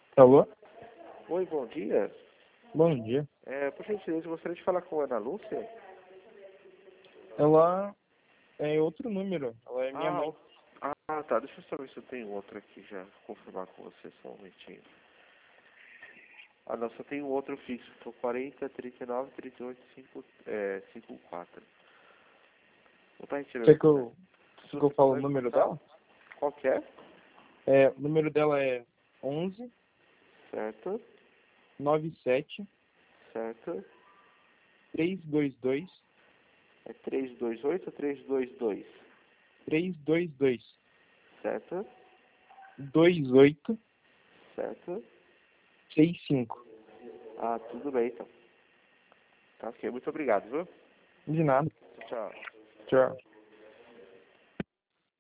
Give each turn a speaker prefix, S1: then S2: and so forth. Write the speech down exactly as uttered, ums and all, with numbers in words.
S1: Alô?
S2: Oi, bom dia.
S1: Bom dia.
S2: É, por gentileza, eu gostaria de falar com a Ana Lúcia.
S1: Ela é outro número. Ela é minha
S2: Ah,
S1: mãe.
S2: o- ah, tá. Deixa eu só ver se eu tenho outro aqui já. Confirmar com você só um momentinho. Ah, não, só tem um outro fixo. Tô quarenta, trinta e nove, trinta e oito, cinco, é, cinquenta e quatro. Vou estar retirando
S1: Quer que
S2: aqui, né?
S1: eu,
S2: Se
S1: quer que eu
S2: você
S1: falo o
S2: puder
S1: número
S2: passar.
S1: dela?
S2: Qual que é?
S1: É, o número dela é onze,
S2: Certo,
S1: noventa e sete,
S2: certo.
S1: trezentos e vinte e dois,
S2: É trezentos e vinte e oito ou trezentos e vinte e dois?
S1: trezentos e vinte e dois,
S2: Certo,
S1: vinte e oito,
S2: certo.
S1: sessenta e cinco.
S2: Ah, tudo bem então. Tá ok, muito obrigado, viu?
S1: De nada.
S2: Tchau.
S1: Tchau.